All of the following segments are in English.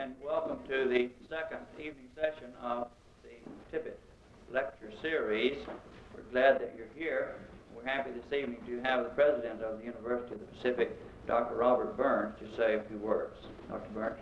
and welcome to the second evening session of the Tippett Lecture Series. We're glad that you're here. We're happy this evening to have the President of the University of the Pacific, Dr. Robert Burns, to say a few words. Dr. Burns.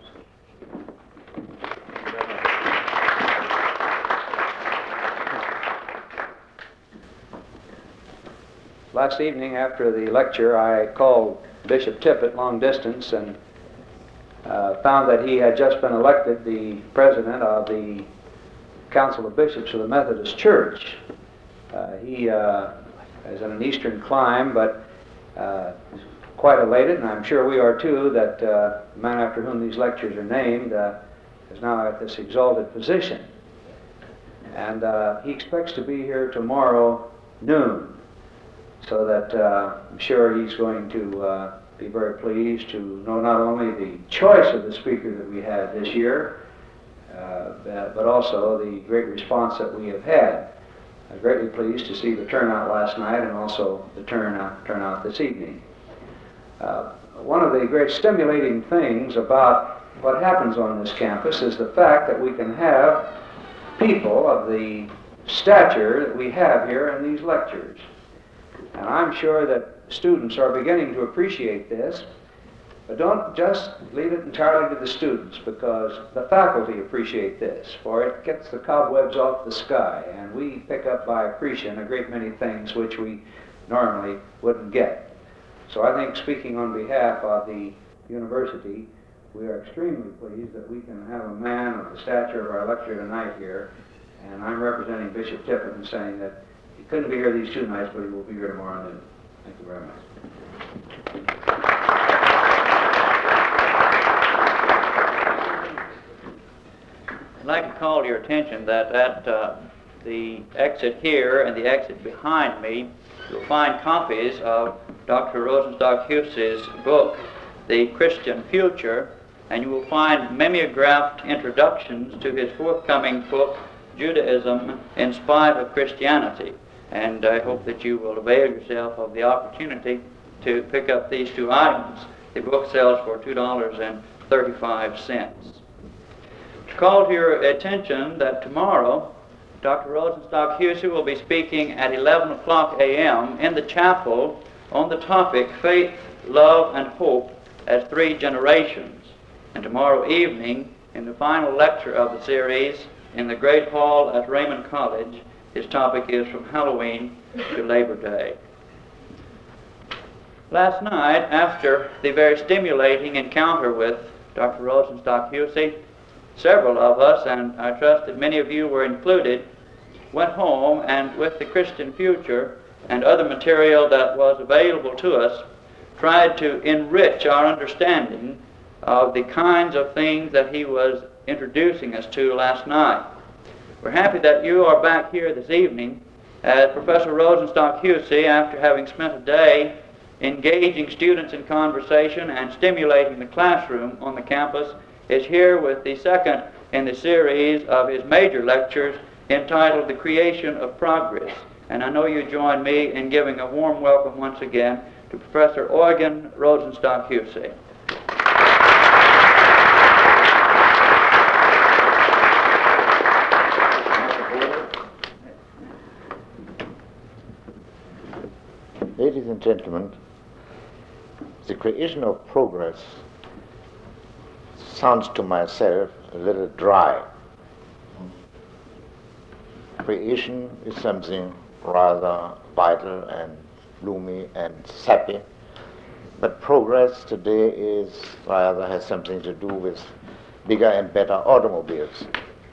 Last evening after the lecture, I called Bishop Tippett long distance and found that he had just been elected the president of the Council of Bishops of the Methodist Church. He is in an eastern clime, but quite elated, and I'm sure we are too, that the man after whom these lectures are named is now at this exalted position. And he expects to be here tomorrow noon, so that I'm sure he's going to be very pleased to know not only the choice of the speaker that we had this year, but also the great response that we have had. I'm greatly pleased to see the turnout last night and also the turnout this evening. One of the great stimulating things about what happens on this campus is the fact that we can have people of the stature that we have here in these lectures. And I'm sure that students are beginning to appreciate this, but don't just leave it entirely to the students, because the faculty appreciate this, for it gets the cobwebs off the sky, and we pick up by accretion a great many things which we normally wouldn't get. So I think, speaking on behalf of the university, we are extremely pleased that we can have a man of the stature of our lecturer tonight here, and I'm representing Bishop Tippett and saying that he couldn't be here these 2 nights, but he will be here tomorrow noon. Thank you very much. I'd like to call your attention that at the exit here and the exit behind me, you'll find copies of Dr. Rosenstock Hussey's book, The Christian Future, and you will find mimeographed introductions to his forthcoming book, Judaism in Spite of Christianity. And I hope that you will avail yourself of the opportunity to pick up these 2 items. The book sells for $2.35. To call to your attention that tomorrow, Dr. Rosenstock Hussey will be speaking at 11 o'clock a.m. in the chapel on the topic Faith, Love, and Hope as 3 Generations. And tomorrow evening, in the final lecture of the series, in the Great Hall at Raymond College, his topic is From Halloween to Labor Day. Last night, after the very stimulating encounter with Dr. Rosenstock Hussey, several of us, and I trust that many of you were included, went home and with the Christian Future and other material that was available to us, tried to enrich our understanding of the kinds of things that he was introducing us to last night. We're happy that you are back here this evening as Professor Rosenstock Hussey, after having spent a day engaging students in conversation and stimulating the classroom on the campus, is here with the second in the series of his major lectures entitled The Creation of Progress. And I know you join me in giving a warm welcome once again to Professor Eugen Rosenstock Hussey. Ladies and gentlemen, the creation of progress sounds to myself a little dry. Creation is something rather vital and bloomy and sappy, but progress today has something to do with bigger and better automobiles,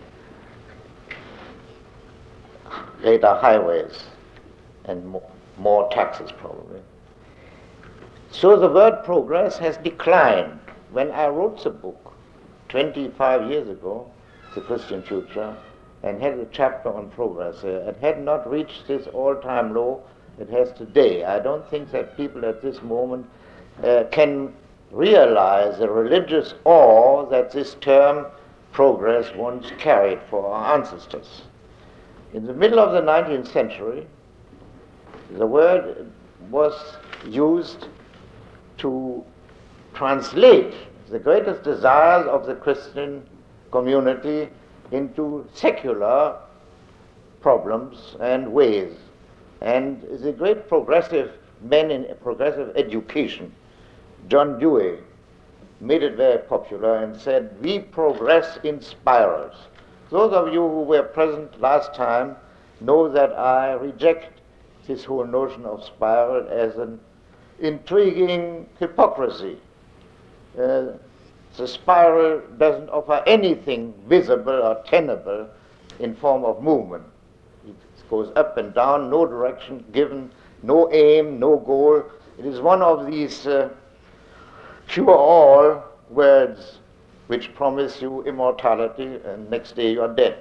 greater highways, and more taxes probably. So the word progress has declined. When I wrote the book 25 years ago, The Christian Future, and had a chapter on progress, it had not reached this all-time low it has today. I don't think that people at this moment can realize the religious awe that this term progress once carried for our ancestors. In the middle of the 19th century, the word was used to translate the greatest desires of the Christian community into secular problems and ways. And the great progressive men in progressive education, John Dewey, made it very popular and said, we progress in spirals. Those of you who were present last time know that I reject this whole notion of spiral as an intriguing hypocrisy. The spiral doesn't offer anything visible or tenable in form of movement. It goes up and down, no direction given, no aim, no goal. It is one of these cure-all words which promise you immortality, and next day you are dead.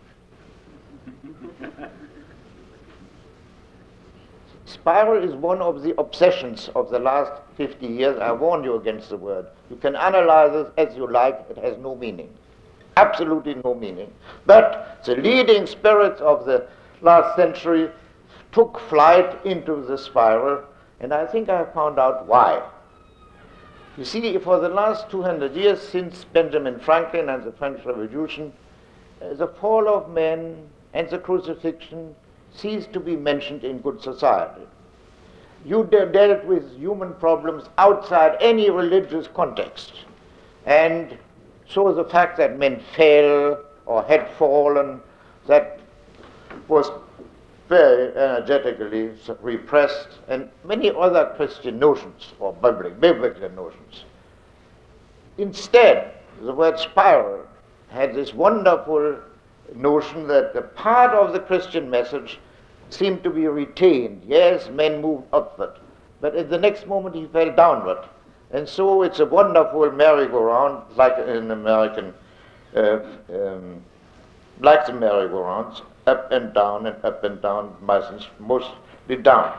Spiral is one of the obsessions of the last 50 years. I warn you against the word. You can analyze it as you like, it has no meaning. Absolutely no meaning. But the leading spirits of the last century took flight into the spiral, and I think I found out why. You see, for the last 200 years, since Benjamin Franklin and the French Revolution, the fall of men and the crucifixion ceased to be mentioned in good society. You dealt with human problems outside any religious context. And so the fact that men fell or had fallen, that was very energetically repressed, and many other Christian notions or biblical notions. Instead, the word spiral had this wonderful notion that the part of the Christian message seemed to be retained. Yes, men moved upward, but at the next moment he fell downward. And so it's a wonderful merry-go-round, like in American, like the merry-go-rounds, up and down, mostly down.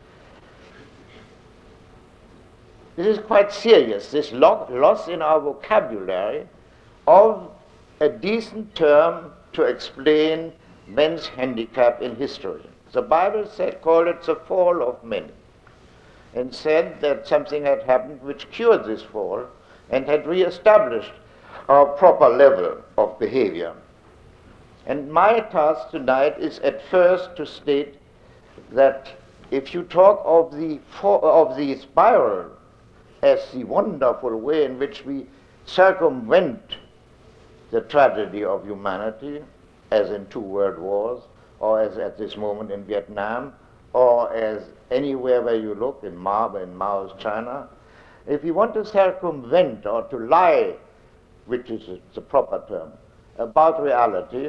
This is quite serious, this loss in our vocabulary of a decent term to explain men's handicap in history. The Bible called it the fall of men, and said that something had happened which cured this fall and had re-established our proper level of behavior. And my task tonight is at first to state that if you talk of the spiral as the wonderful way in which we circumvent the tragedy of humanity, as in 2 world wars, or as at this moment in Vietnam, or as anywhere where you look, in Mao's China, if you want to circumvent or to lie, which is the proper term, about reality,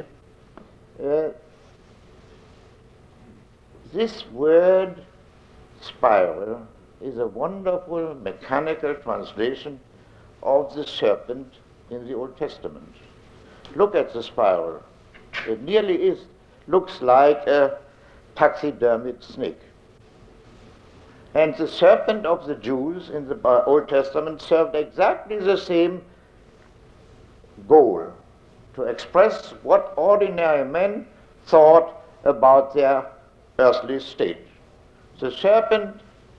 this word spiral is a wonderful mechanical translation of the serpent in the Old Testament. Look at the spiral. It nearly looks like a taxidermied snake. And the serpent of the Jews in the Old Testament served exactly the same goal, to express what ordinary men thought about their earthly state. The serpent,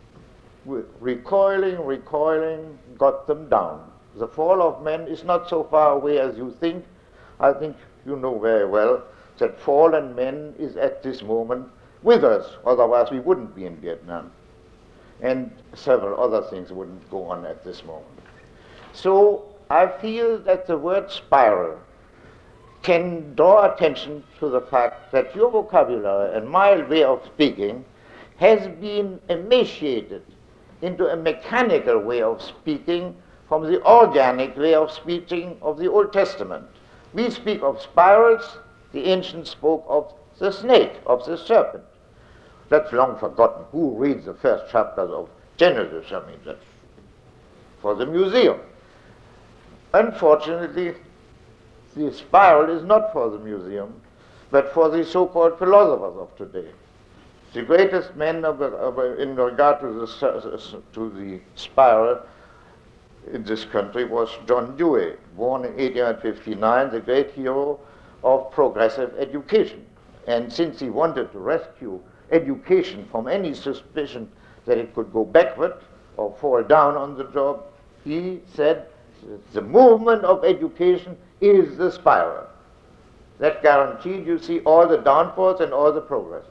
recoiling, got them down. The fall of men is not so far away as you think. I think you know very well that fallen men is at this moment with us, otherwise we wouldn't be in Vietnam. And several other things wouldn't go on at this moment. So I feel that the word spiral can draw attention to the fact that your vocabulary and my way of speaking has been emaciated into a mechanical way of speaking from the organic way of speaking of the Old Testament. We speak of spirals, the ancients spoke of the snake, of the serpent. That's long forgotten. Who reads the first chapters of Genesis? I mean, that's for the museum. Unfortunately, the spiral is not for the museum, but for the so-called philosophers of today. The greatest man in regard to the spiral in this country was John Dewey, born in 1859, the great hero of progressive education. And since he wanted to rescue education from any suspicion that it could go backward or fall down on the job, he said The movement of education is the spiral. That guaranteed, you see, all the downfalls and all the progresses.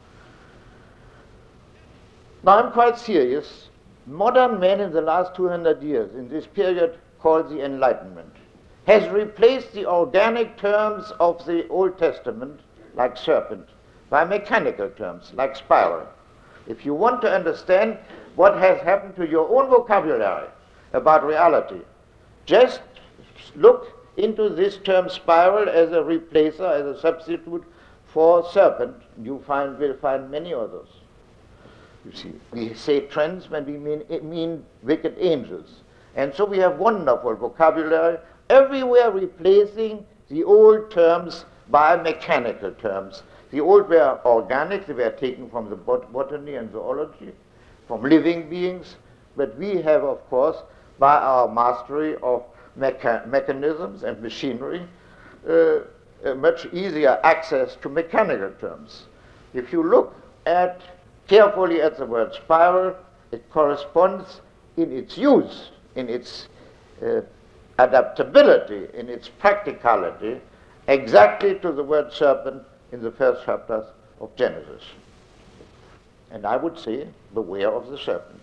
Now I'm quite serious. Modern man in the last 200 years, in this period called the Enlightenment, has replaced the organic terms of the Old Testament, like serpent, by mechanical terms, like spiral. If you want to understand what has happened to your own vocabulary about reality, just look into this term spiral as a replacer, as a substitute for serpent. You will find many others. You see, we say trends when we mean wicked angels. And so we have wonderful vocabulary, everywhere replacing the old terms by mechanical terms. The old were organic, they were taken from the botany and zoology, from living beings, but we have, of course, by our mastery of mechanisms and machinery, a much easier access to mechanical terms. If you look carefully at the word spiral, it corresponds in its use, in its adaptability, in its practicality, exactly to the word serpent in the first chapters of Genesis. And I would say, beware of the serpent.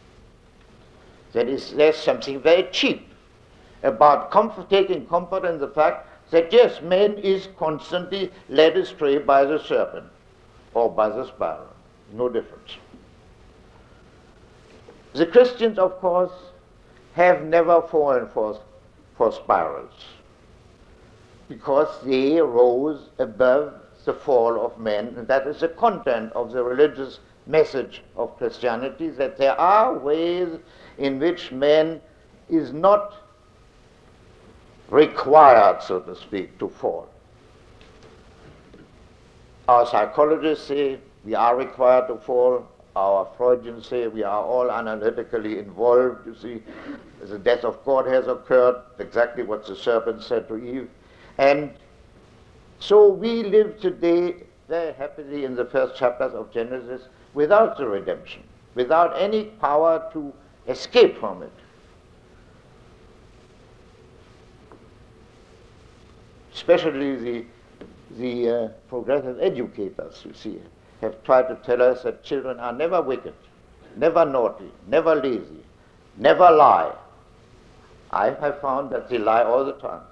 There's something very cheap about taking comfort in the fact that yes, man is constantly led astray by the serpent or by the spiral. No difference. The Christians, of course, have never fallen for spirals, because they rose above the fall of men, and that is the content of the religious message of Christianity, that there are ways in which man is not required, so to speak, to fall. Our psychologists say we are required to fall. Our Freudians say we are all analytically involved. You see, the death of God has occurred, exactly what the serpent said to Eve. And so we live today very happily in the first chapters of Genesis without the redemption, without any power to escape from it. Especially the progressive educators, you see, have tried to tell us that children are never wicked, never naughty, never lazy, never lie. I have found that they lie all the time.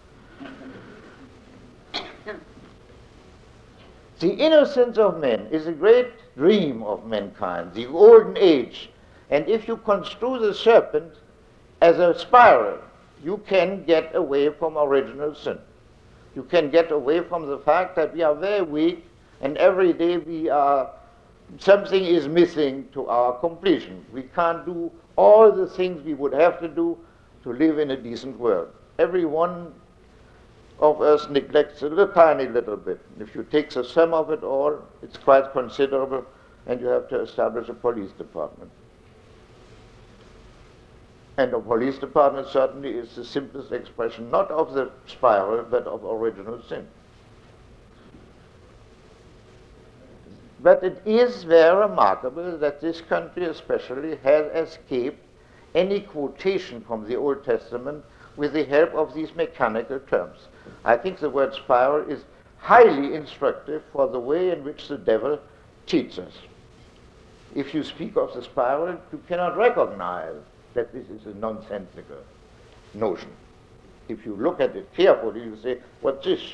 The innocence of men is a great dream of mankind, the golden age. And if you construe the serpent as a spiral, you can get away from original sin. You can get away from the fact that we are very weak, and every day something is missing to our completion. We can't do all the things we would have to do to live in a decent world. Every one of us neglects a tiny little bit. If you take the sum of it all, it's quite considerable, and you have to establish a police department. And a police department certainly is the simplest expression, not of the spiral, but of original sin. But it is very remarkable that this country especially has escaped any quotation from the Old Testament with the help of these mechanical terms. I think the word spiral is highly instructive for the way in which the devil cheats us. If you speak of the spiral, you cannot recognize that this is a nonsensical notion. If you look at it carefully, you say, what's this?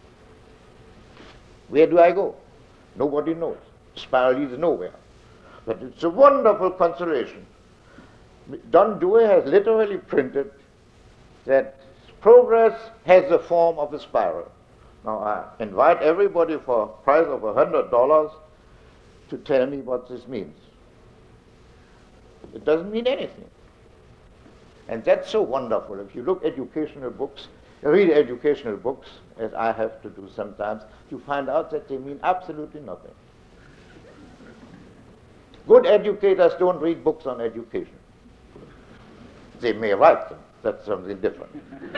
Where do I go? Nobody knows. Spiral leads nowhere. But it's a wonderful consolation. Don Dewey has literally printed that progress has the form of a spiral. Now I invite everybody for a price of $100 to tell me what this means. It doesn't mean anything. And that's so wonderful. If you look educational books, read educational books, as I have to do sometimes, you find out that they mean absolutely nothing. Good educators don't read books on education. They may write them. That's something different.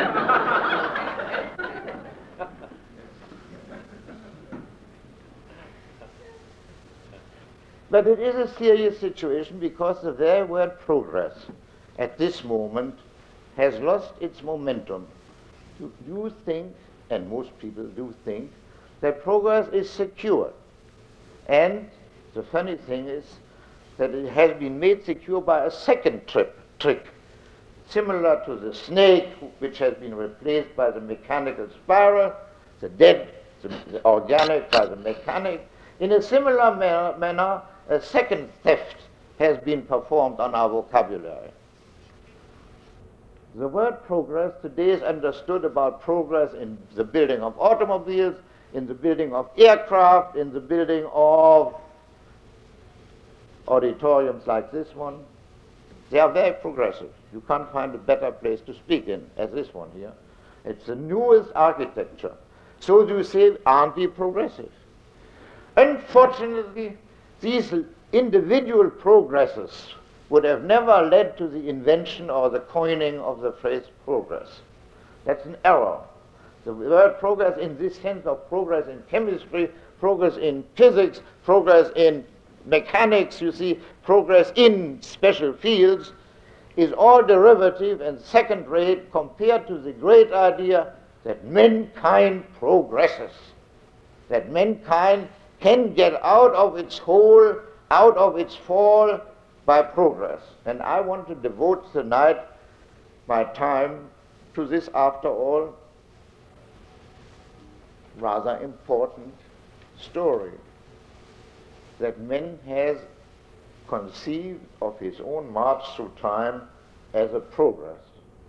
But it is a serious situation because the very word progress at this moment has lost its momentum. You think, and most people do think, that progress is secure. And the funny thing is that it has been made secure by a second trick, similar to the snake, which has been replaced by the mechanical spiral, the organic by the mechanic. In a similar manner, a second theft has been performed on our vocabulary. The word progress today is understood about progress in the building of automobiles, in the building of aircraft, in the building of auditoriums like this one. They are very progressive. You can't find a better place to speak in as this one here. It's the newest architecture. So do you say, aren't we progressive? Unfortunately, these individual progresses would have never led to the invention or the coining of the phrase progress. That's an error. The word progress in this sense of progress in chemistry, progress in physics, progress in mechanics, you see, progress in special fields, is all derivative and second-rate compared to the great idea that mankind progresses, that mankind can get out of its hole, out of its fall by progress. And I want to devote tonight my time to this, after all, rather important story that man has conceived of his own march through time as a progress.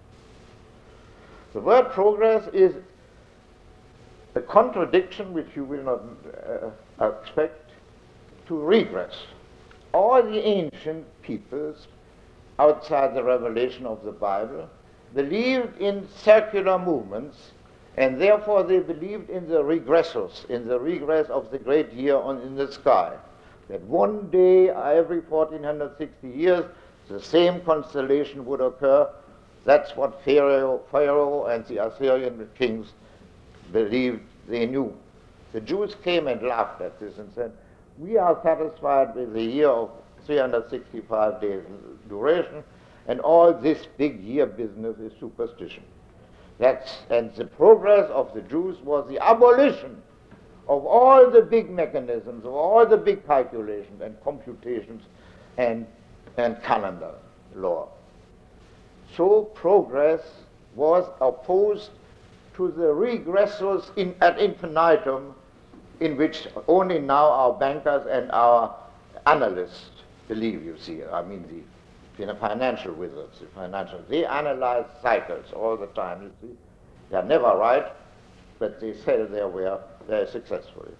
The word progress is a contradiction which you will not expect to regress. All the ancient peoples outside the revelation of the Bible believed in circular movements, and therefore they believed in the regressus, in the regress of the great year in the sky. That one day every 1460 years the same constellation would occur. That's what Pharaoh and the Assyrian kings believed they knew. The Jews came and laughed at this and said, we are satisfied with the year of 365 days duration, and all this big year business is superstition. And the progress of the Jews was the abolition of all the big mechanisms, of all the big calculations and computations and calendar law. So progress was opposed to the regressus ad infinitum, in which only now our bankers and our analysts believe, you see. I mean, the financial wizards, they analyze cycles all the time, you see. They are never right, but they sell their ware very successfully.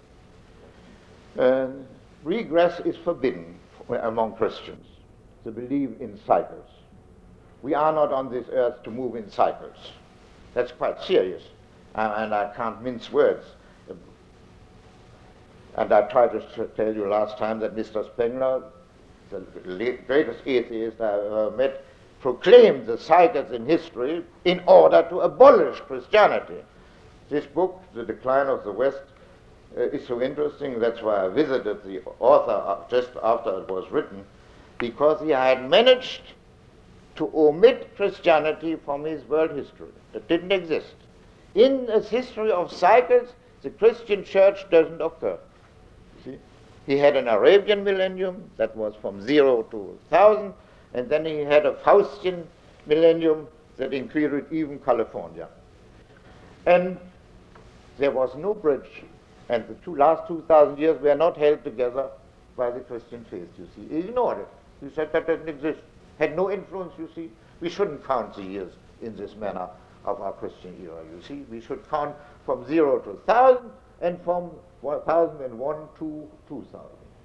Regress is forbidden among Christians, to believe in cycles. We are not on this earth to move in cycles. That's quite serious, and I can't mince words. And I tried to tell you last time that Mr. Spengler, the greatest atheist I ever met, proclaimed the cycles in history in order to abolish Christianity. This book, The Decline of the West, is so interesting. That's why I visited the author just after it was written, because he had managed to omit Christianity from his world history. It didn't exist. In a history of cycles, the Christian church doesn't occur. See? He had an Arabian millennium that was from 0 to 1,000, and then he had a Faustian millennium that included even California. And there was no bridge, and the last 2,000 years were not held together by the Christian faith, you see. He ignored it. He said that doesn't exist. Had no influence, you see. We shouldn't count the years in this manner of our Christian era, you see. We should count from 0 to 1,000 and from 1001 to 2000.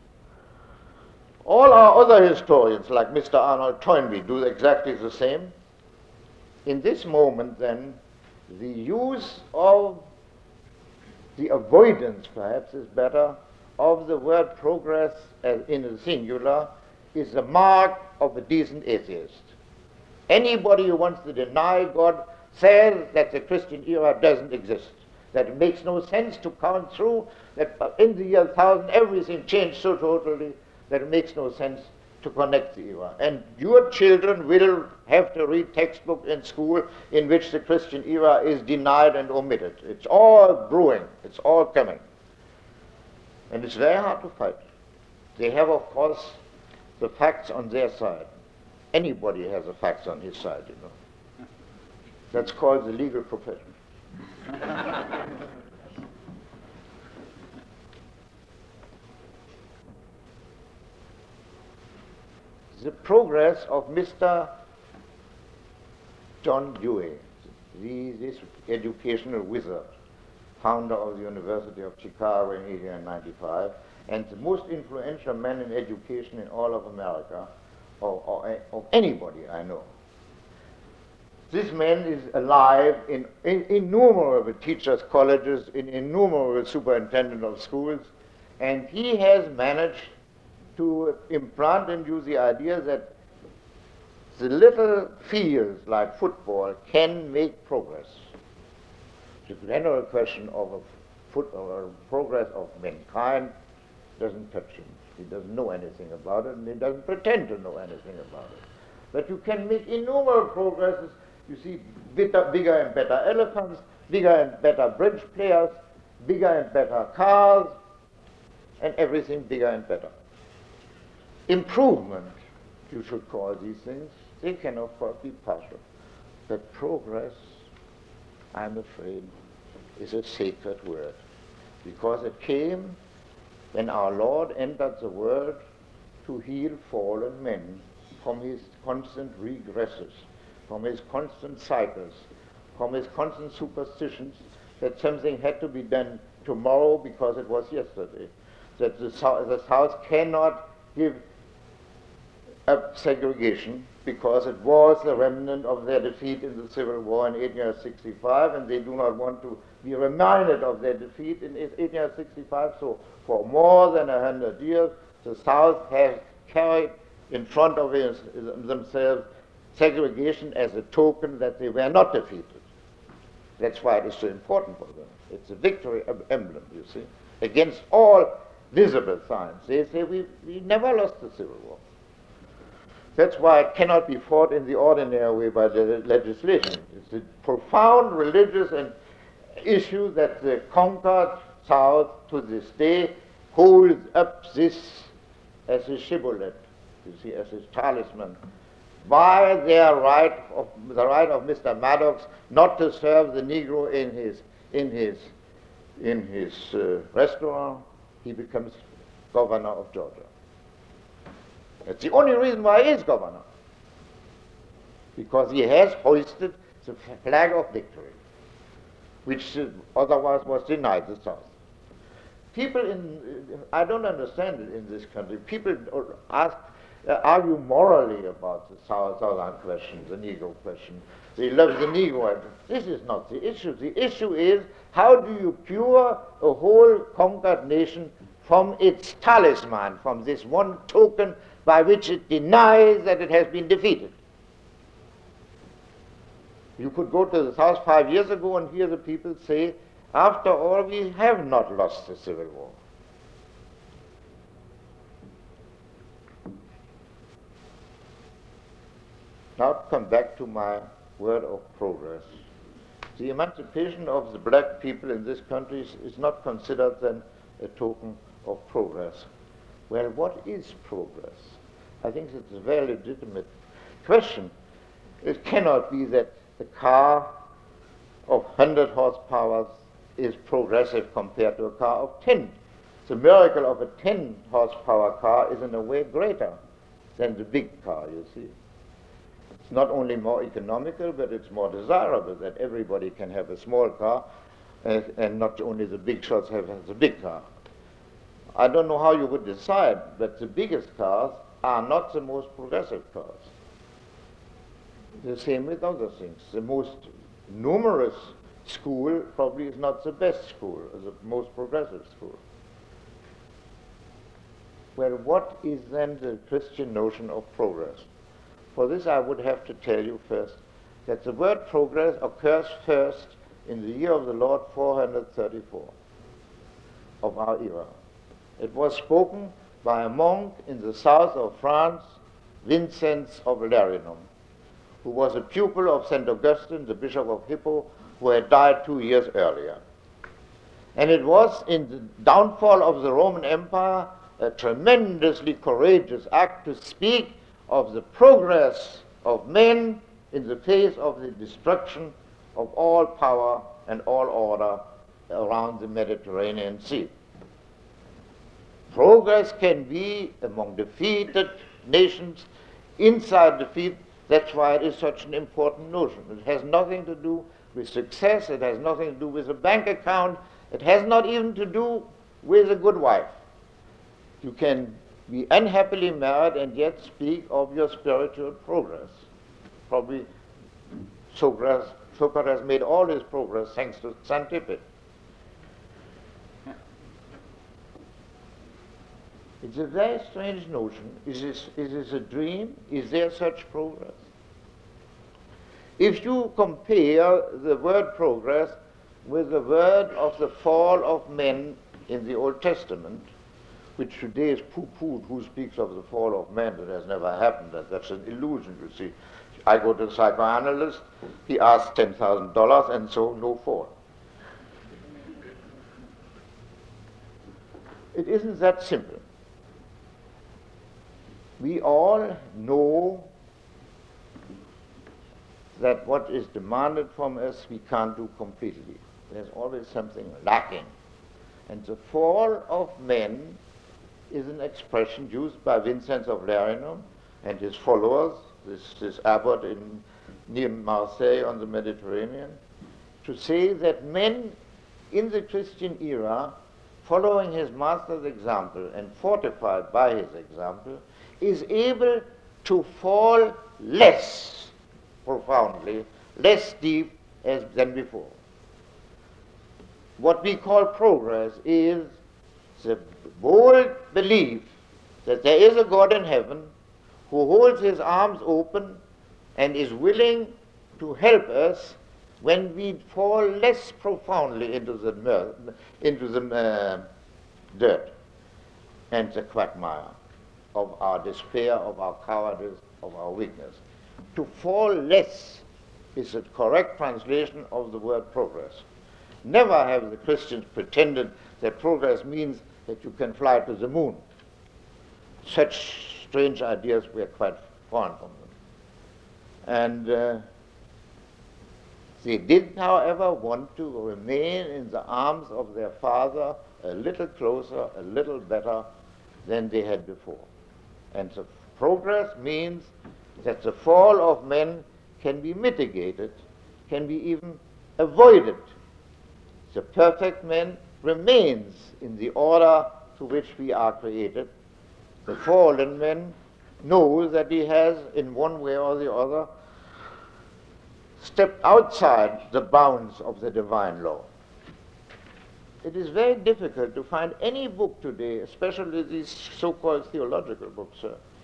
All our other historians, like Mr. Arnold Toynbee, do exactly the same. In this moment, then, the use of the avoidance, perhaps is better, of the word progress as in a singular is the mark of a decent atheist. Anybody who wants to deny God says that the Christian era doesn't exist, that it makes no sense to count through, that in the year 1000 everything changed so totally that it makes no sense to connect the era. And your children will have to read textbooks in school in which the Christian era is denied and omitted. It's all brewing. It's all coming. And it's very hard to fight. They have, of course, the facts on their side. Anybody has the facts on his side, you know. That's called the legal profession. The progress of Mr. John Dewey, this educational wizard, founder of the University of Chicago in 1895, and the most influential man in education in all of America, or of anybody I know. This man is alive in innumerable teachers' colleges, in innumerable superintendents of schools, and he has managed to implant in you the idea that the little fields like football can make progress. The general question of progress of mankind doesn't touch him. He doesn't know anything about it, and he doesn't pretend to know anything about it. But you can make innumerable progresses. You see bigger and better elephants, bigger and better bridge players, bigger and better cars, and everything bigger and better. Improvement, you should call these things. They can, of course, be partial. But progress, I'm afraid, is a sacred word, because it came when our Lord entered the world to heal fallen men from his constant regresses, from his constant cycles, from his constant superstitions that something had to be done tomorrow because it was yesterday, that the South cannot give up segregation because it was the remnant of their defeat in the Civil War in 1865, and they do not want to be reminded of their defeat in 1865. So for more than 100 years, the South has carried in front of themselves segregation as a token that they were not defeated. That's why it is so important for them. It's a victory emblem, you see, against all visible signs. They say we never lost the Civil War. That's why it cannot be fought in the ordinary way by the legislation. It's a profound religious and issue that the conquered South to this day holds up this as a shibboleth, you see, as his talisman, by their right of the right of Mr. Maddox not to serve the Negro in his restaurant. He becomes governor of Georgia. That's the only reason why he is governor, because he has hoisted the flag of victory, which otherwise was denied the South. People I don't understand it in this country. People argue morally about the Southern question, the Negro question. They love the Negro. This is not the issue. The issue is, how do you cure a whole conquered nation from its talisman, from this one token by which it denies that it has been defeated? You could go to the South 5 years ago and hear the people say, after all, we have not lost the Civil War. Now to come back to my word of progress. The emancipation of the black people in this country is not considered then a token of progress. Well, what is progress? I think it's a very legitimate question. It cannot be that a car of 100 horsepower is progressive compared to a car of 10. The miracle of a 10 horsepower car is in a way greater than the big car, you see. It's not only more economical, but it's more desirable that everybody can have a small car and not only the big shots have the big car. I don't know how you would decide, but the biggest cars are not the most progressive cars. The same with other things. The most numerous school probably is not the best school, the most progressive school. Well, what is then the Christian notion of progress? For this I would have to tell you first that the word progress occurs first in the year of the Lord 434 of our era. It was spoken by a monk in the south of France Vincent of Lerinaum, who was a pupil of St. Augustine, the Bishop of Hippo, who had died 2 years earlier. And it was in the downfall of the Roman Empire a tremendously courageous act to speak of the progress of men in the face of the destruction of all power and all order around the Mediterranean Sea. Progress can be among defeated nations, inside defeat. That's why it is such an important notion. It has nothing to do with success. It has nothing to do with a bank account. It has not even to do with a good wife. You can be unhappily married and yet speak of your spiritual progress. Probably Socrates made all his progress thanks to Xanthippe. It's a very strange notion. Is this a dream? Is there such progress? If you compare the word progress with the word of the fall of men in the Old Testament, which today is pooh-poohed, who speaks of the fall of man? That has never happened. That's an illusion, you see. I go to a psychoanalyst, he asks $10,000, and so no fall. It isn't that simple. We all know that what is demanded from us we can't do completely. There's always something lacking. And the fall of men is an expression used by Vincent of Lerinaum and his followers, this abbot near Marseille on the Mediterranean, to say that men in the Christian era, following his master's example and fortified by his example, is able to fall less profoundly, less deep than before. What we call progress is the bold belief that there is a God in heaven who holds his arms open and is willing to help us when we fall less profoundly into the dirt and the quagmire of our despair, of our cowardice, of our weakness. To fall less is a correct translation of the word progress. Never have the Christians pretended that progress means that you can fly to the moon. Such strange ideas were quite foreign from them. And they did, however, want to remain in the arms of their Father a little closer, a little better than they had before. And the progress means that the fall of men can be mitigated, can be even avoided. The perfect man remains in the order to which we are created. The fallen man knows that he has, in one way or the other, stepped outside the bounds of the divine law. It is very difficult to find any book today, especially these so-called theological books,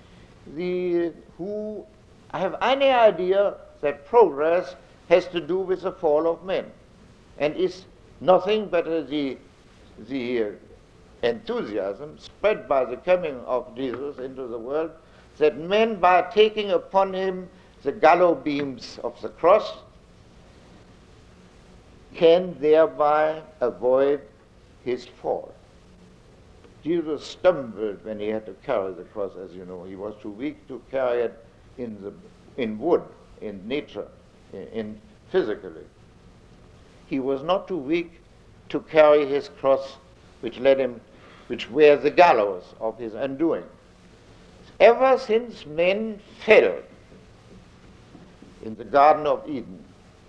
who have any idea that progress has to do with the fall of men, and is nothing but the enthusiasm spread by the coming of Jesus into the world, that men, by taking upon him the gallows beams of the cross, can thereby avoid his fall. Jesus stumbled when he had to carry the cross, as you know. He was too weak to carry it in wood, in nature, in physically. He was not too weak to carry his cross, which were the gallows of his undoing. Ever since men fell in the Garden of Eden,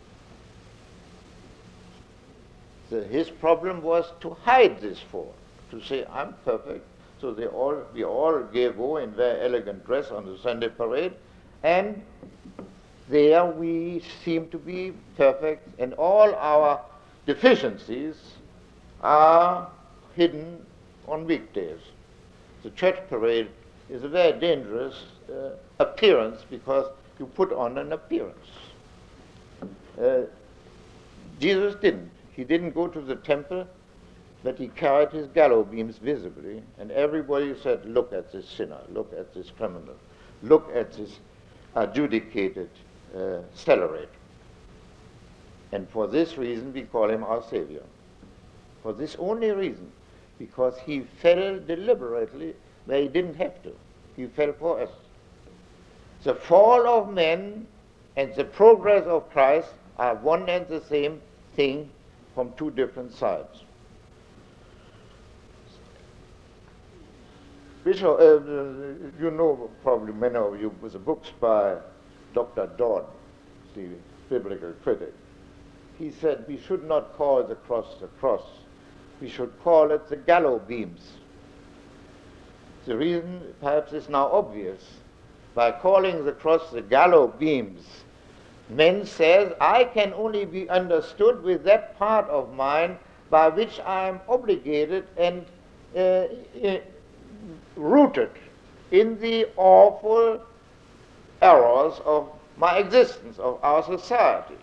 his problem was to hide this fall, to say, I'm perfect. So we all go in very elegant dress on the Sunday parade, and there we seem to be perfect, and all our deficiencies are hidden on weekdays. The church parade is a very dangerous appearance, because you put on an appearance. Jesus didn't. He didn't go to the temple, but he carried his gallows beams visibly, and everybody said, look at this sinner, look at this criminal. look at this adjudicated stellarate. And for this reason we call him our Savior. For this only reason, because he fell deliberately where he didn't have to. He fell for us. The fall of men and the progress of Christ are one and the same thing from two different sides. Bishop, you know probably many of you the books by Dr. Dodd, the biblical critic. He said we should not call the cross, we should call it the gallows beams. The reason perhaps is now obvious. By calling the cross the gallows beams, men says, I can only be understood with that part of mine by which I am obligated and rooted in the awful errors of my existence, of our society.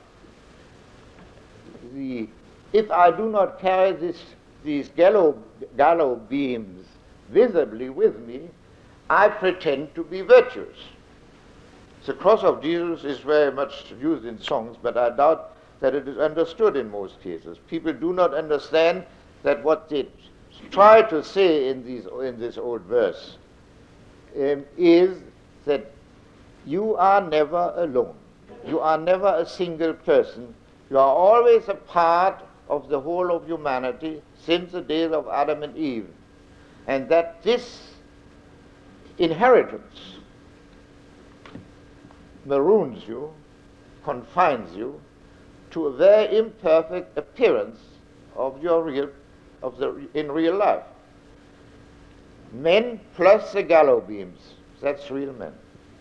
If I do not carry these gallows beams visibly with me, I pretend to be virtuous. The cross of Jesus is very much used in songs, but I doubt that it is understood in most cases. People do not understand that what they try to say in this old verse is that you are never alone. You are never a single person. You are always a part of the whole of humanity since the days of Adam and Eve. And that this inheritance maroons you, confines you to a very imperfect appearance of in real life. Men plus the gallows beams, that's real men.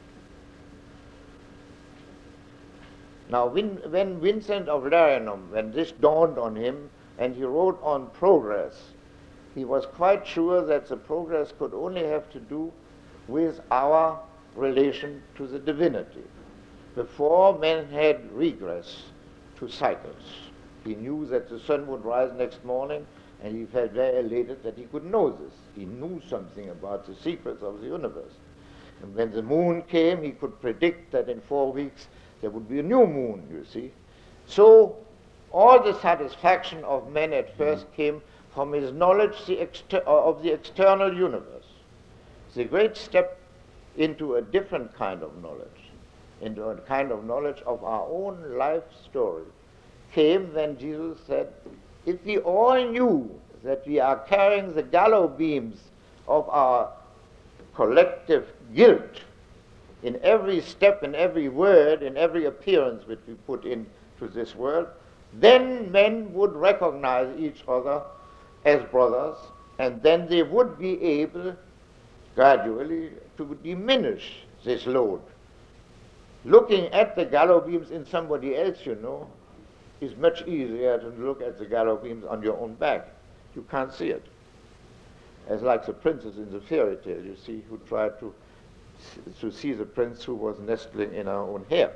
Now when Vincent of Lernaum, when this dawned on him and he wrote on progress, he was quite sure that the progress could only have to do with our relation to the divinity. Before, men had regress to cycles. He knew that the sun would rise next morning, and he felt very elated that he could know this. He knew something about the secrets of the universe. And when the moon came, he could predict that in 4 weeks there would be a new moon, you see. So all the satisfaction of men at first came from his knowledge of the external universe. The great step into a different kind of knowledge, into a kind of knowledge of our own life story, came when Jesus said, if we all knew that we are carrying the gallows beams of our collective guilt in every step, in every word, in every appearance which we put into this world, then men would recognize each other as brothers, and then they would be able gradually to diminish this load. Looking at the gallows beams in somebody else, you know, is much easier to look at the gallows beams on your own back. You can't see it. As like the princess in the fairy tale, you see, who tried to see the prince who was nestling in her own hair.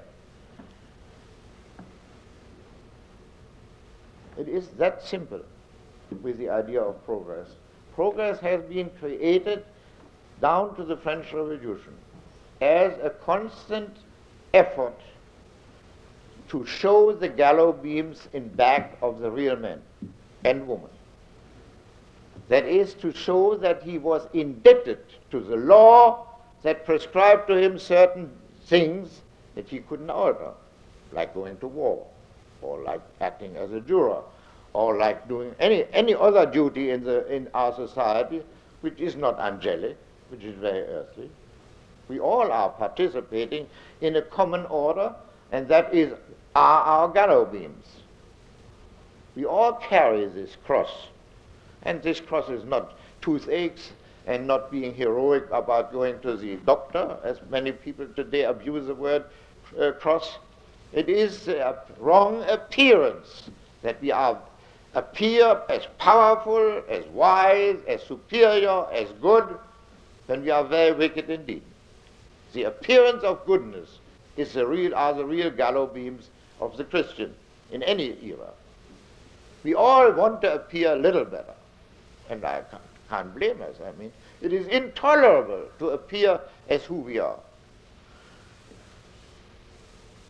It is that simple with the idea of progress. Progress has been created down to the French Revolution as a constant effort to show the gallows beams in back of the real man and woman. That is to show that he was indebted to the law that prescribed to him certain things that he couldn't alter, like going to war, or like acting as a juror, or like doing any other duty in our society which is not angelic, which is very earthly. We all are participating in a common order, and that is our gallows beams. We all carry this cross, and this cross is not toothaches and not being heroic about going to the doctor, as many people today abuse the word cross. It is a wrong appearance that we appear as powerful, as wise, as superior, as good, when we are very wicked indeed. The appearance of goodness are the real gallows beams of the Christian in any era. We all want to appear a little better, and I can't blame us. I mean, it is intolerable to appear as who we are.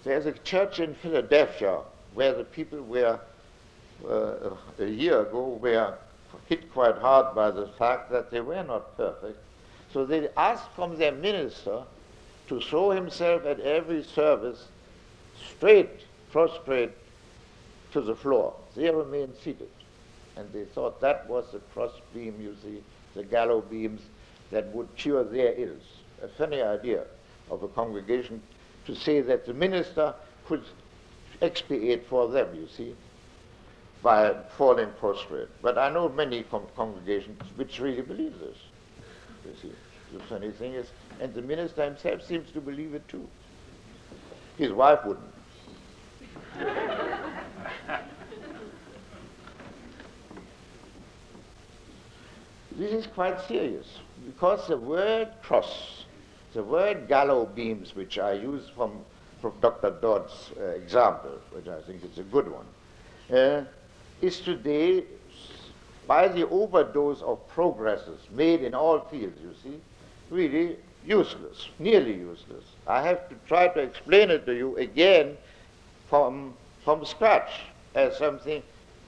There's a church in Philadelphia where the people were, a year ago, were hit quite hard by the fact that they were not perfect. So they asked from their minister to throw himself at every service straight, prostrate to the floor. They remained seated. And they thought that was the cross beam, you see, the gallows beams that would cure their ills. A funny idea of a congregation to say that the minister could expiate for them, you see, by falling prostrate. But I know many congregations which really believe this, you see. The funny thing is, and the minister himself seems to believe it too. His wife wouldn't. This is quite serious, because the word cross, the word gallows beams, which I use from Dr. Dodd's example, which I think is a good one, is today, by the overdose of progresses made in all fields, you see, really useless, nearly useless. I have to try to explain it to you again from scratch as something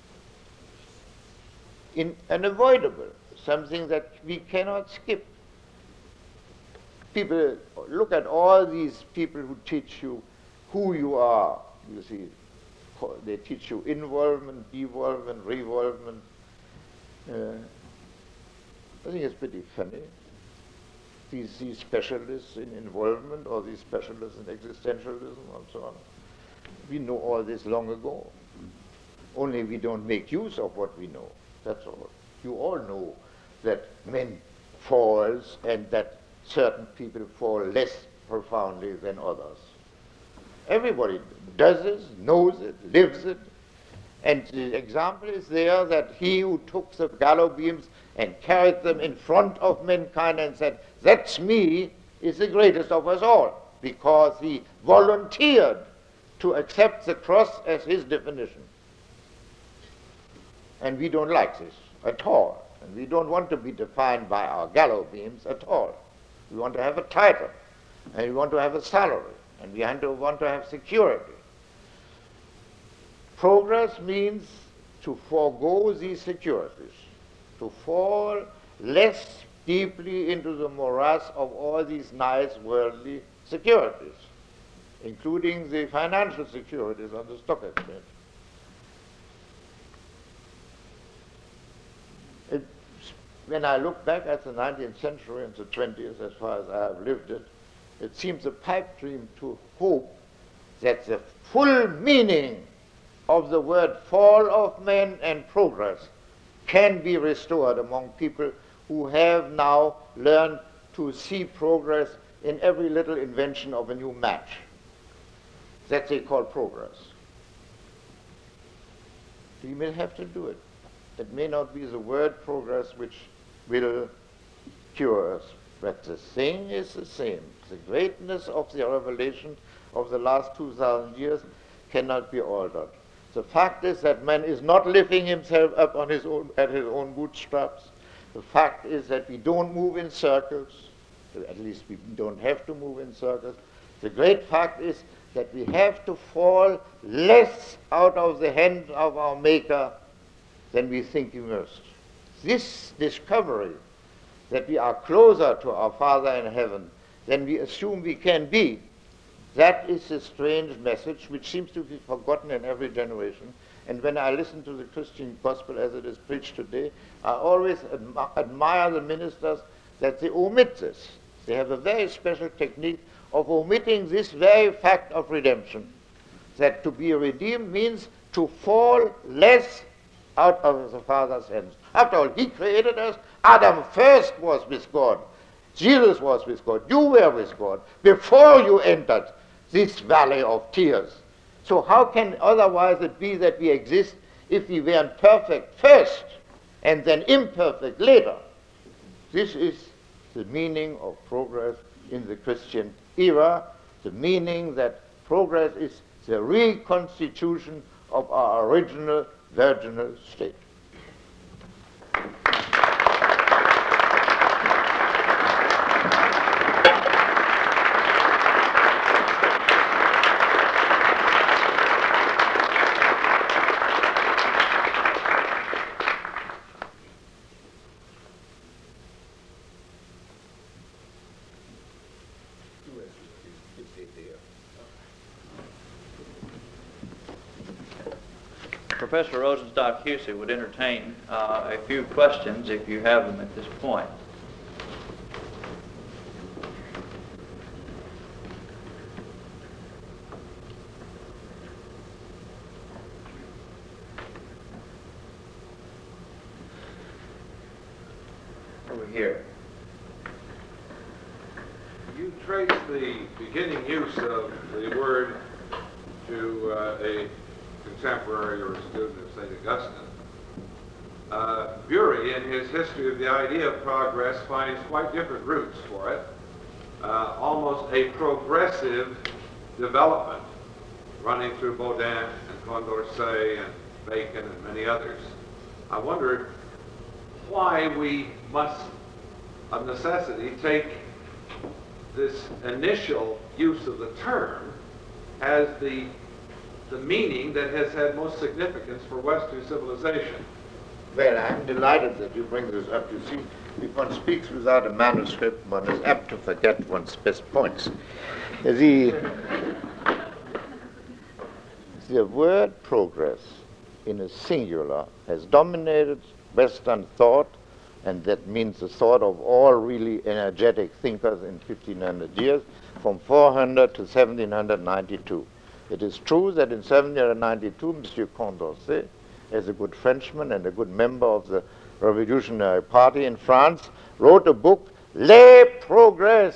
unavoidable, something that we cannot skip. People look at all these people who teach you who you are, you see. They teach you involvement, devolvement, revolvement. I think it's pretty funny. These specialists in involvement or these specialists in existentialism and so on. We know all this long ago. Only we don't make use of what we know. That's all. You all know that men falls and that certain people fall less profoundly than others. Everybody does this, knows it, lives it. And the example is there that he who took the gallows beams and carried them in front of mankind and said, "That's me," is the greatest of us all, because he volunteered to accept the cross as his definition. And we don't like this at all. And we don't want to be defined by our gallows beams at all. We want to have a title, and we want to have a salary, and we want to have security. Progress means to forego these securities, to fall less deeply into the morass of all these nice worldly securities, including the financial securities on the stock exchange. When I look back at the 19th century and the 20th, as far as I have lived it, it seems a pipe dream to hope that the full meaning of the word fall of man and progress can be restored among people who have now learned to see progress in every little invention of a new match. That they call progress. We will have to do it. It may not be the word progress which will cure us, but the thing is the same. The greatness of the revelation of the last 2,000 years cannot be altered. The fact is that man is not lifting himself up on his own, at his own bootstraps. The fact is that we don't move in circles. At least we don't have to move in circles. The great fact is that we have to fall less out of the hand of our Maker than we think we must. This discovery that we are closer to our Father in heaven than we assume we can be, that is a strange message which seems to be forgotten in every generation. And when I listen to the Christian gospel as it is preached today, I always admire the ministers that they omit this. They have a very special technique of omitting this very fact of redemption, that to be redeemed means to fall less out of the Father's hands. After all, he created us. Adam first was with God. Jesus was with God. You were with God before you entered this valley of tears. So how can otherwise it be that we exist if we weren't perfect first and then imperfect later? This is the meaning of progress in the Christian era, the meaning that progress is the reconstitution of our original virginal state. Professor Rosenstock Hussey would entertain a few questions if you have them at this point. Over here. You trace the beginning use of the word to a contemporary or a student of St. Augustine. Bury, in his History of the Idea of Progress, finds quite different roots for it, almost a progressive development running through Baudin and Condorcet and Bacon and many others. I wonder why we must, of necessity, take this initial use of the term as the meaning that has had most significance for Western civilization. Well, I'm delighted that you bring this up. You see, if one speaks without a manuscript, one is apt to forget one's best points. The word progress in a singular has dominated Western thought, and that means the thought of all really energetic thinkers in 1500 years, from 400 to 1792. It is true that in 1792, Monsieur Condorcet, as a good Frenchman and a good member of the Revolutionary Party in France, wrote a book, Les Progrès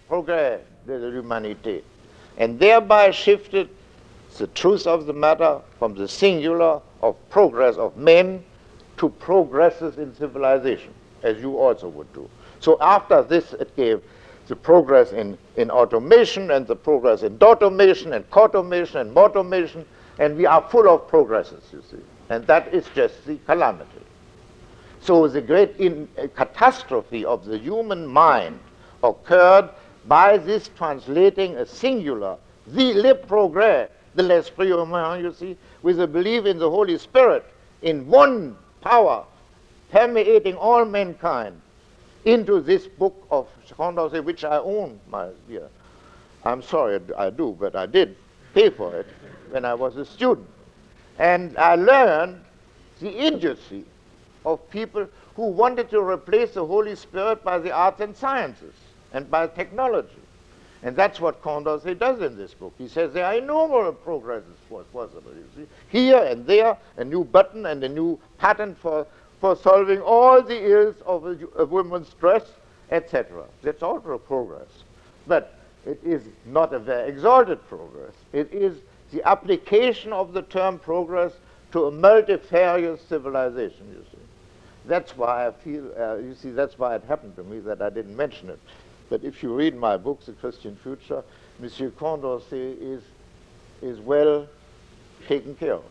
de l'Humanité, and thereby shifted the truth of the matter from the singular of progress of men to progresses in civilization, as you also would do. So after this, it gave the progress in automation and the progress in dautomation and coautomation and motomation, and we are full of progresses, you see. And that is just the calamity. So the great catastrophe of the human mind occurred by this translating a singular, the le progrès de l'esprit humain, you see, with a belief in the Holy Spirit, in one power permeating all mankind, into this book of Condorcet, which I own, my dear. I'm sorry I do, but I did pay for it when I was a student. And I learned the idiocy of people who wanted to replace the Holy Spirit by the arts and sciences and by technology. And that's what Condorcet does in this book. He says there are innumerable progresses possible, you see. Here and there, a new button and a new patent for solving all the ills of a woman's dress, etc. That's also progress. But it is not a very exalted progress. It is the application of the term progress to a multifarious civilization, you see. That's why I feel, you see, that's why it happened to me that I didn't mention it. But if you read my book, The Christian Future, Monsieur Condorcet is well taken care of.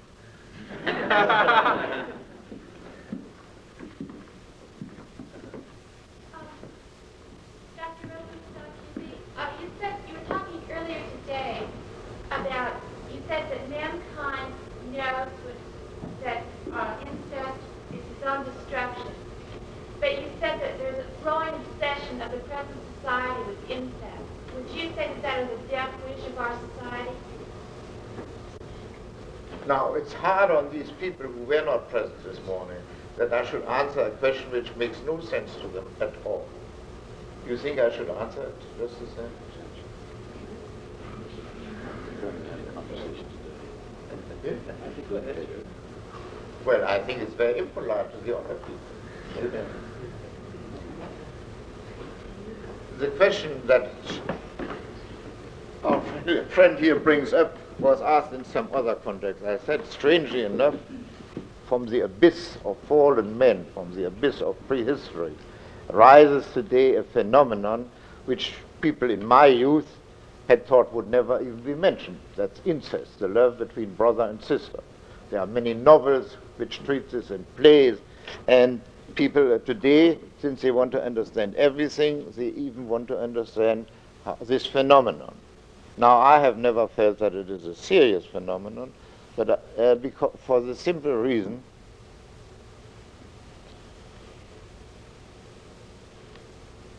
Dr. Rosenstock, you said, you were talking earlier today about, you said that mankind knows that incest is its own destruction. But you said that there's a growing obsession of the present society with incest. Would you say that that is a death wish of our society? Now, it's hard on these people who were not present this morning that I should answer a question which makes no sense to them at all. You think I should answer it just the same? Well, I think it's very impolite to the other people. The question that our friend here brings up was asked in some other context. I said, strangely enough, from the abyss of fallen men, from the abyss of prehistory, rises today a phenomenon which people in my youth had thought would never even be mentioned. That's incest, the love between brother and sister. There are many novels which treat this and plays, and people today, since they want to understand everything, they even want to understand this phenomenon. Now, I have never felt that it is a serious phenomenon, but because, for the simple reason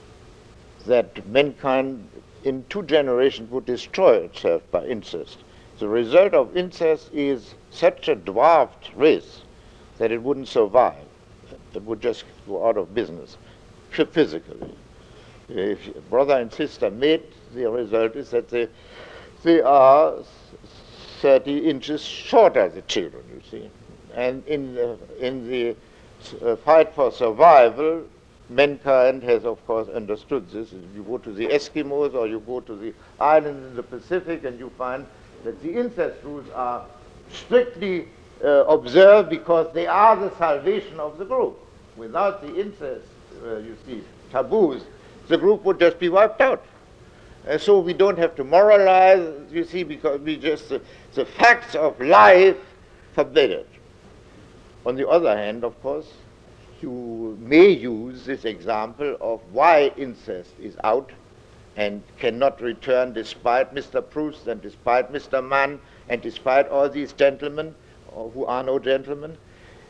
that mankind in 2 generations would destroy itself by incest. The result of incest is such a dwarfed race that it wouldn't survive. It would just go out of business physically. If brother and sister mate, the result is that they are 30 inches shorter, the children, you see. And in the fight for survival, mankind has, of course, understood this. If you go to the Eskimos or you go to the islands in the Pacific and you find that the incest rules are strictly observed because they are the salvation of the group. Without the incest, you see, taboos, the group would just be wiped out. So we don't have to moralize, you see, because we just, the facts of life forbid it. On the other hand, of course, you may use this example of why incest is out and cannot return despite Mr. Proust and despite Mr. Mann and despite all these gentlemen who are no gentlemen.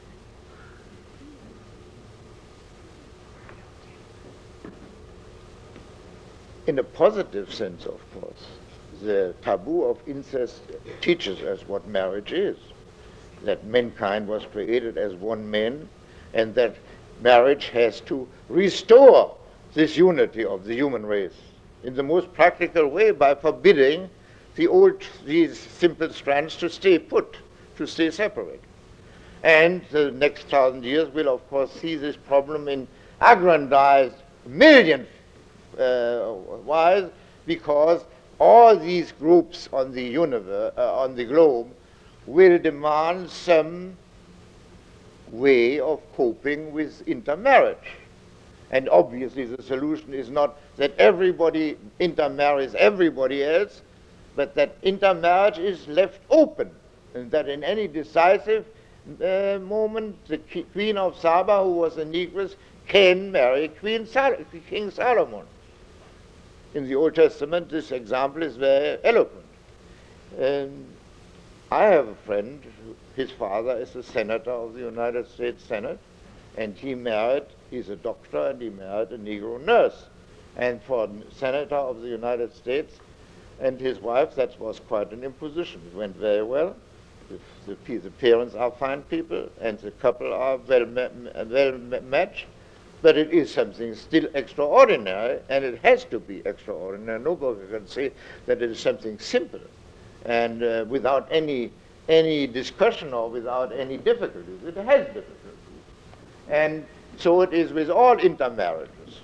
In a positive sense, of course, the taboo of incest teaches us what marriage is, that mankind was created as one man, and that marriage has to restore this unity of the human race in the most practical way by forbidding these simple strands to stay put, to stay separate. And the next 1,000 years will, of course, see this problem in aggrandized million wise, because all these groups on the universe, on the globe, will demand some way of coping with intermarriage. And obviously the solution is not that everybody intermarries everybody else, but that intermarriage is left open, and that in any decisive moment the Queen of Saba, who was a negress, can marry King Solomon. In the Old Testament, this example is very eloquent. I have a friend, his father is a senator of the United States Senate, and he's a doctor, and he married a Negro nurse. And for a senator of the United States and his wife, that was quite an imposition. It went very well. The parents are fine people, and the couple are well matched. But it is something still extraordinary, and it has to be extraordinary. Nobody can say that it is something simple and without any discussion or without any difficulties. It has difficulties. And so it is with all intermarriages.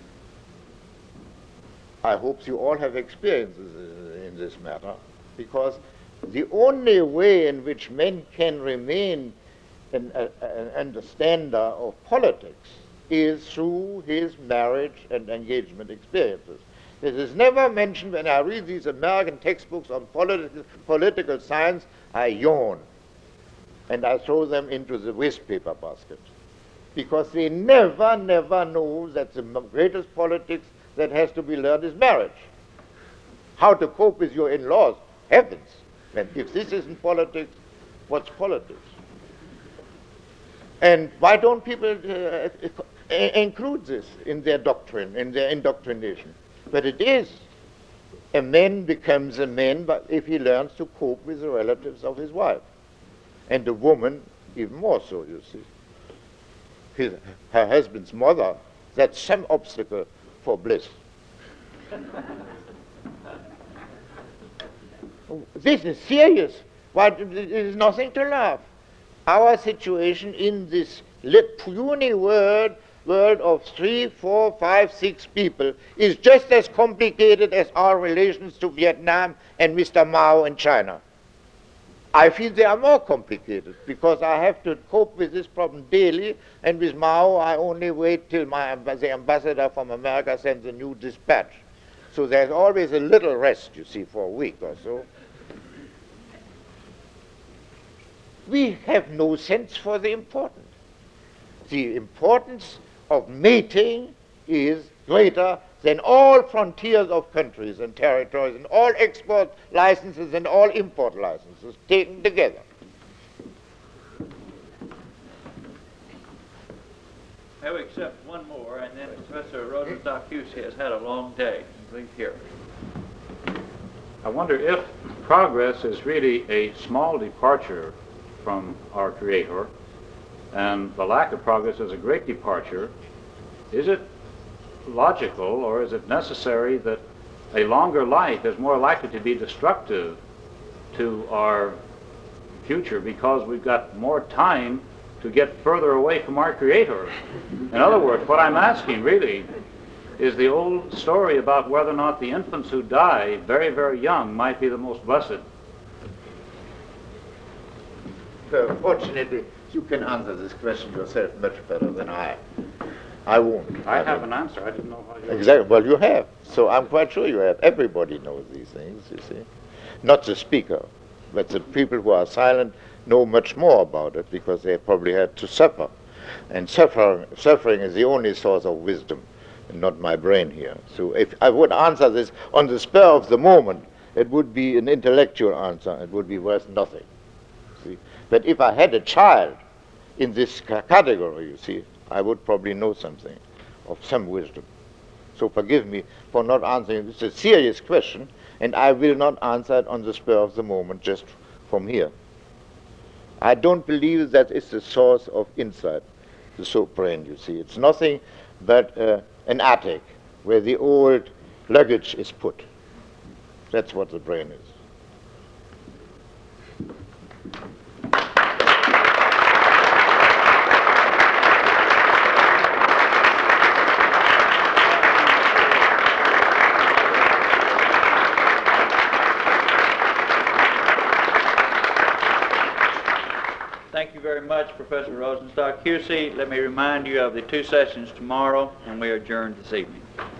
I hope you all have experiences in this matter, because the only way in which men can remain an understander of politics is through his marriage and engagement experiences. This is never mentioned. When I read these American textbooks on political science, I yawn, and I throw them into the waste paper basket, because they never know that the greatest politics that has to be learned is marriage. How to cope with your in-laws, heavens. And if this isn't politics, what's politics? And why don't people include this in their doctrine, in their indoctrination? But it is. A man becomes a man but if he learns to cope with the relatives of his wife. And the woman, even more so, you see. Her husband's mother, that's some obstacle for bliss. This is serious. But it is nothing to laugh. Our situation in this puny world of 3, 4, 5, 6 people is just as complicated as our relations to Vietnam and Mr. Mao in China. I feel they are more complicated because I have to cope with this problem daily, and with Mao I only wait till the ambassador from America sends a new dispatch. So there's always a little rest, you see, for a week or so. We have no sense for the important. The importance of mating is greater than all frontiers of countries and territories and all export licenses and all import licenses taken together. I will accept one more, and then Professor Rosenstock-Huessy has had a long day. Please hear. I wonder if progress is really a small departure from our Creator, and the lack of progress is a great departure, is it logical or is it necessary that a longer life is more likely to be destructive to our future because we've got more time to get further away from our Creator? In other words, what I'm asking really is the old story about whether or not the infants who die very, very young might be the most blessed. Fortunately, you can answer this question yourself much better than I. I won't. I have an answer. I didn't know how you... Exactly. Well, you have. So I'm quite sure you have. Everybody knows these things, you see. Not the speaker, but the people who are silent know much more about it because they probably had to suffer. And suffering is the only source of wisdom, and not my brain here. So if I would answer this on the spur of the moment, it would be an intellectual answer. It would be worth nothing. See? But if I had a child in this category, you see, I would probably know something of some wisdom. So forgive me for not answering. This is a serious question, and I will not answer it on the spur of the moment just from here. I don't believe that is the source of insight, the soap brain, you see. It's nothing but an attic where the old luggage is put. That's what the brain is. Thank you very much, Professor Rosenstock. QC, let me remind you of the 2 sessions tomorrow, and we are adjourned this evening.